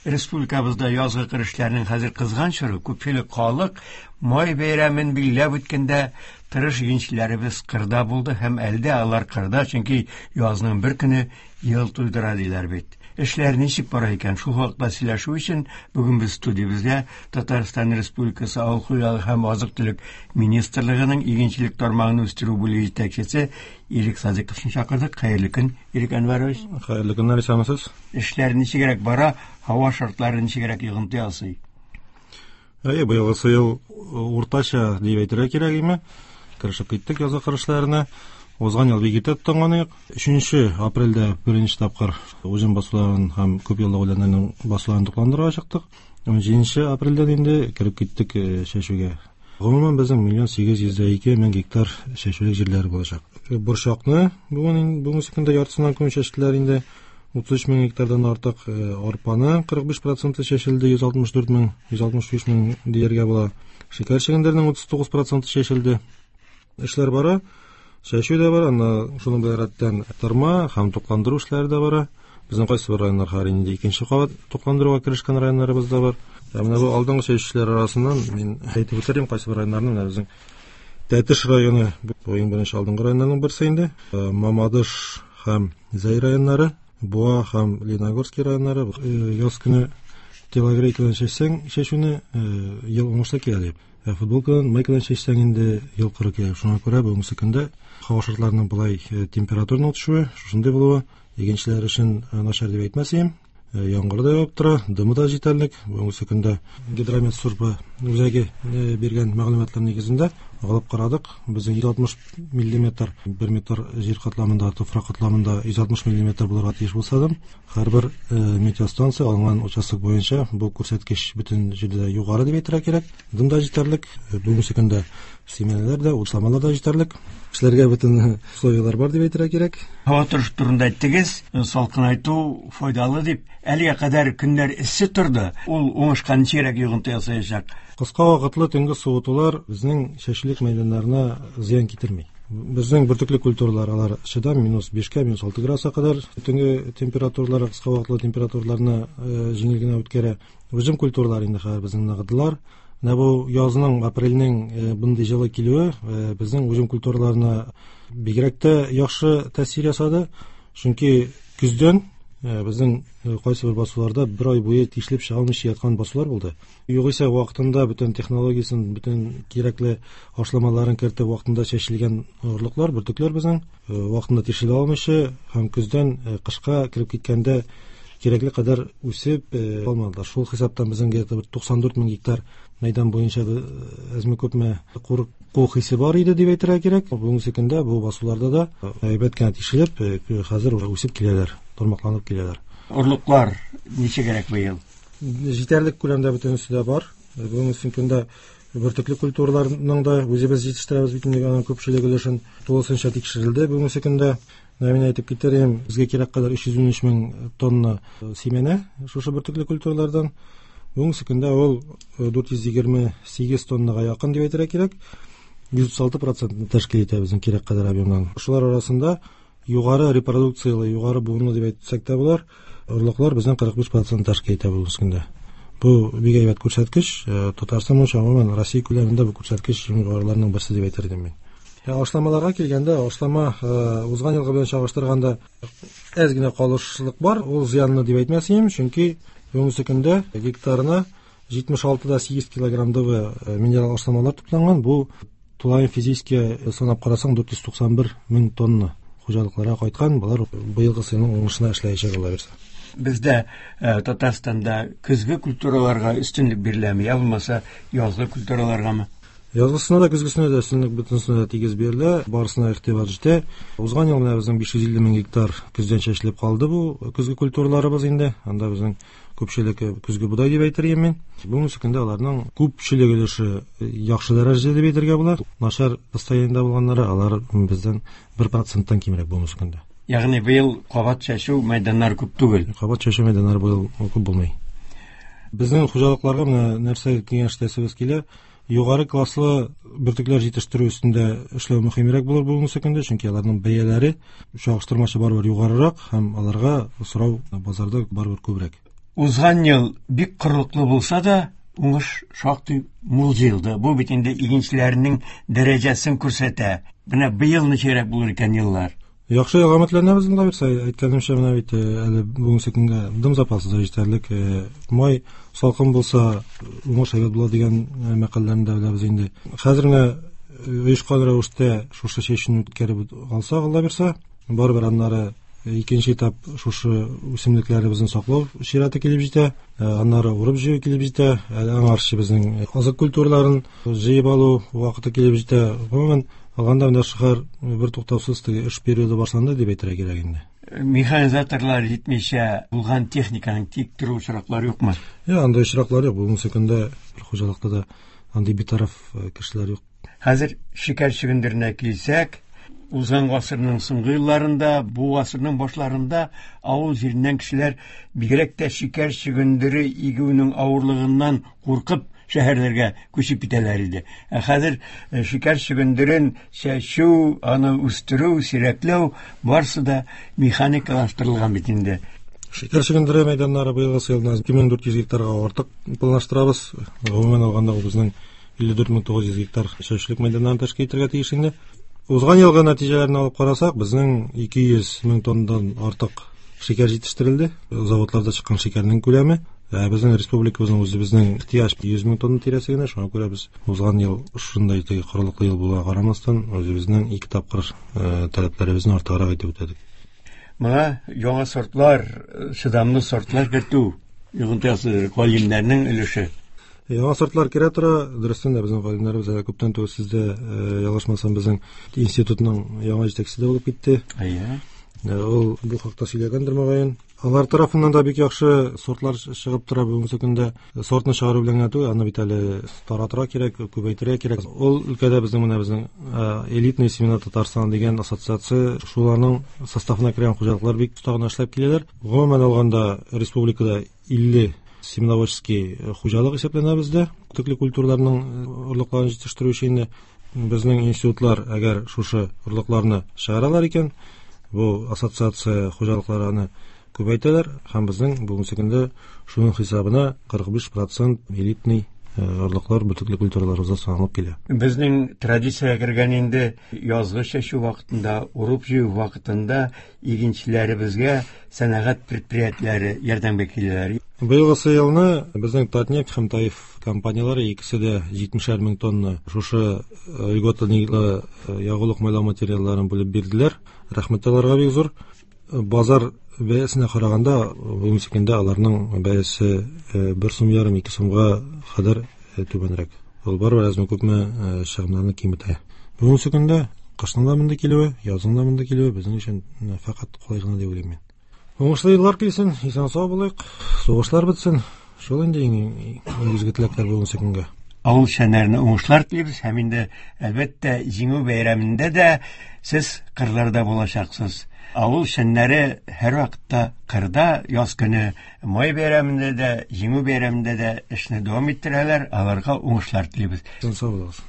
Республикабызда язгы кырешләрнең хәзер кызган чоры, күпчелек халык май бәйрәмен билгеләп үткәндә тырыш игенчеләребез кырда булды һәм әлдә алар кырда, чөнки язның бер көне ел туйдыра диләр бит. Эшләр ничек бара икән? Шул хакта сөйләшү өчен бүген без студиябезгә Татарстан Республикасы Авыл хуҗалыгы һәм азык-төлек министрлыгының игенчелек тармагын үстерү бүлеге җитәкчесе Ирек Садыйковны чакырдык. Хәерле көн, Ирек Әнвәрович. Хәерле көннәр, исәнмесез? Эшләр ничегрәк бара? Һава шартлары ничегрәк йогынты ясый? Быелгы ел уртача дип әйтергә кирәк име? Кырышып киттек язгы кырышларына. Узган ел бик итеп тыңганы. 3 апрельдә беренче тапкыр уҗым басуларын һәм күп еллык үләннәрнең басуларын тукландырырга чыктык. 17 апрельдән инде кирип киттек чәчүгә. Гомумән безнең 1,802,000 гектар чәчүлек җирләре булачак. Борчакны бүгенге көндә яртысыннан күп чәчтеләр инде. 33,000 гектардан артык, арпаны 45% чәчелде, 164,000 дияргә була. Шикәр чигендеренең 39% чәчелде. Эшләр бара. Чәчү дә бар, аны шуның белән рәттән тырма һәм тукландыру эшләре дә бара. Безнең кайсы бер районнар инде икенче кабат тукландыруга керешкән районнарыбыз да бар. Менә бу алдынгы чәчүчеләр арасыннан мин әйтеп үтәрим, кайсы бер районнарның безнең Тәтеш районы бу иң беренче алдынгы районнарның берсе инде. Мамадыш һәм Зәй районнары, Буа һәм Леногорский районнары яз көне телогрейкадан чәчүне ел уңышлы килә дип. Футболкадан майкадан чәчсәң инде ел кыры килә. Шуңа күрә бүгенге көндә һава шартларының булай температураның төшүе, шушындый булуы игенчеләр өчен начар дип әйтмәсем. Яңгыр да явып тора, дымы да җитәрлек. Бүгенге көндә Гидромет службы үзәге биргән мәгълүматлар нигезендә алып карадык. Безнең 160 мм, 1 метр җир катламында, туфрак катламында 160 мм булырга тиеш булса да, һәрбер метеостанция алган участок буенча бу күрсәткеч бөтен җирдә югары дип әйтергә кирәк. Дым да җитәрлек. Бүгенге көндә семьялар да, усламалар да җитәрлек. Эшләргә бөтен условиялар бар дип әйтергә кирәк. Һава торышы турында әйттегез, салкынайту файдалы дип. Әлегә кадәр көннәр эссе торды. Ул уңышка ничегрәк йогынты ясаячак? Кыска вакытлы төнге суытулар безнең чәчүлек мәйданнарына зыян китерми. Безнең бөртекле культуралар алар чыдам -5-ка, -6 градуска кадәр төнге температуралар, кыска вакытлы температураларны җиңел генә үткәрә. Уҗым культуралар инде хәзер безнең нагыдылар. Менә бу язның, апрельнең бундый җылы килүе безнең уҗым культураларына бигрәк тә яхшы тәэсир ясады. Чөнки көздән безнең кайсы бер басуларда бер ай буе тишлеп чыга алмыйча яткан басулар булды. Югыйсә вакытында бөтен технологиясын, бөтен кирәкле ашламаларын кертеп вакытында чәчелгән орлыклар, бөртекләр безнең вакытында тишелә алмыйча һәм көздән кышка кирип киткәндә кирәкле кадәр үсеп алмадылар. Шул хисаптан безнең 94,000 гектар мәйдан буенча әзме-күпме курку хисе бар иде дип әйтергә кирәк. Бүгенге көндә бу басуларда да әйбәт кенә тишелеп, хәзер үсеп киләләр, тормакланып киләләр. Орлыклар ничегрәк быел? Җитәрлек күләмдә бөтенесе дә бар. Бүгенге көндә бөртекле культураларның да үзебез җитештерәбез бит инде күпчелек өлешен тулысынча тикшерелде. Бүгенге көндә мин әйтеп китерим, безгә кирәк кадәр 313,000 тонна семена шушы бөртекле культуралардан. Бүгенге көндә ул 428 тоннага якын дип әйтергә кирәк. 136% тәшкил итә безнең кирәк кадәр объемнан. Шулар арасында югары репродукциялы, югары буынлы дип әйтсәк тә булар, орлыклар безнең 45% тәшкил итә бүгенге көндә. Бу бик әйбәт күрсәткеч. Татарстан өчен гомумән Россия күләмендә бу күрсәткеч югарыларның берсе дип әйтер идем мин. Ашламаларга килгәндә, ашлама узган елгы белән чагыштырганда әз генә калышлык бар. Ул зыянлы дип әйтмәсем, чөнки бүгенге көндә гектарына 76,8 килограммдагы минерал ашламалар тупланган. Бу тулай физически санап карасаң 491,000 тонна хуҗалыкларга кайткан. Булар быелгы елның уңышына эшләячәк була берсе. Бездә Татарстанда көзге культураларга өстенлек биреләме, я булмаса язгы культураларгамы? Язгысына да, көзгесенә дә өстенлек бөтенсенә дә тигез бирелә, барысына игътибар җитә. Узган ел менә безнең 550,000 гектар көздән чәчелеп калды бу көзге культураларыбыз инде. Анда безнең күпчелек көзге будай дип әйтер мен. Бүгенге көндә аларның күпчелек өлеше яхшы дәрәҗәдә дип әйтергә була. Начар состояниедә булганнары алар бездән 1%-тан кимрәк бүгенге көндә. Ягъни быел кабат чәчү мәйданнары күп түгел. Кабат чәчү мәйданнары быел күп булмый. Безнең хуҗалыкларга менә нәрсә киңәшләсебез килә. Югары класслы бөртекләр җитештерү өстендә эшләү мөһимрәк булыр бүгенге көндә, чөнки аларның бәяләре чагыштырмача барыбер югарырак һәм аларга сорау базарда барыбер күбрәк. узган ел бик кырлыклы булса да, уңыш шактый мул җыелды. Бу бит инде игенчеләрнең дәрәҗәсен күрсәтә. Менә быел ничәрәк булыр икән еллар? Яхшы ялгаматларыбыз да бирсә, әйткәнемчә, менә бит әле бүгенге көнгә дым запасы да җитәрлек. Май салкын булса, уңыш әйбәт була дигән мәкаләләрне дә беләбез инде. Хәзер генә оешкан рәвештә шушы чәчүне үткәреп алса, Алла бирсә, барыбер аннары икенче этап шушы үсемлекләребезне саклау чираты килеп җитә, аннары урып җыю килеп җитә, аңарчы безнең азык культураларын җыеп алу вакыты килеп җитә. Гомумән алганда менә шәһәр бер туктаусыз эш периоды барсында дип әйтергә кирәк инде. Механизаторлар җитмичә булган техниканың тик тору очраклары юкмы? Андай очраклар юк. Бүгенге көндә хуҗалыкта да андый битараф кешеләр юк. Хәзер шикәр чөгендеренә килсәк, узган гасырның соңгы елларында, бу гасырның башларында авыл җиреннән кешеләр бигрәк тә шикәр чөгендере игүнең авырлыгыннан куркып шәһәрләргә күчеп китәләр иде. Хәзер шикәр чөгендерен чәчү, аны үстерү, сирәкләү барсы да механикалаштырылган бит инде. Шикәр чөгендере мәйданнары быелгы елда 2400 гектарга артык планлаштырабыз. Гомумән алганда безнең 54900 гектар чәчүлек мәйданнарын тәшкил итәргә тиеш инде. Узган елгы нәтиҗәләрне алып карасак, безнең 200 мең тоннадан артык шикәр җитештерелде. Заводларда чыккан шикәрнең күләме, безнең республикабызның үзебезнең ихтыяҗ 100 мең тонна тирәсенә, шуңа күрә без узган ел шундай кырлыклы ел була карамастан, үзебезнең 2 тапкыр таләпләребезне артыграк итеп үтәдек. Моңа яңа сортлар, чыдамлы сортлар кертү, йогынтысы галимнәрнең өлеше. Яңа сортлар кирәк тора, дөрестән дә безнең галимнәребез күптән түгел сездә ялгышмасам безнең институтның яңа җитәкчесе булып китте. Ул бу хакта сөйләгәндер мөгаен. Алар тарафыннан да бик яхшы сортлар чыгып тора бүгенге көндә. Сортны чыгару белән генә түгел, аны бит әле таратырга кирәк, күбәйтергә кирәк. Ул өлкәдә безнең элитный семена Татарстан дигән ассоциация, шуларның составына кергән хуҗалыклар бик тагын эшләп киләләр. Гомумән алганда республикада 50 семеноводческий хуҗалык исәпләнә бездә. Төрле культураларның орлыкларын җитештерү өчен безнең институтлар әгәр шушы орлыкларны чыгаралар икән, бу ассоциация хуҗалыкларны күбәйтәләр һәм безнең бүгенге көндә шуның хисабына 45% элитный орлыклар бөтенлек культураларыбызда саналып килә. Безнең традициягә кергән инде язгы чәчү вакытында, урып җыю вакытында игенчеләребезгә сәнәгать предприятиеләре ярдәмгә киләләр. Быелгы елны безнең Татнефть һәм Таиф компанияләре икесе дә 70 мең тонна шушы льготалы ягулык майлау материалларын бүлеп бирделәр. Рәхмәт аларга бик зур. Базар бәясенә караганда, бүгенге көндә аларның бәясе 1,5 сум 2 сумга кадәр түбәнрәк. Ул барыбер әзме күпме чыгымнарны киметә. Бүгенге көндә кышның да монда килүе, язның да монда килүе безнең өчен фақат кулай гына дип уйлыйм мин. Уңышлы еллар килсен, исән-сау булыйк, сугышлар бетсен. Шул инде изге теләкләр бүгенге көнгә. Авыл эшчәннәренә уңышлар телибез һәм инде әлбәттә җиңү бәйрәмендә дә сез кырларда булачаксыз. Авыл эшчәннәре һәр вакытта кырда, яз көне, май бәйрәмендә дә, җиңү бәйрәмендә дә эшне дәвам иттерәләр. Аларга уңышлар телибез. Исән-сау булыгыз.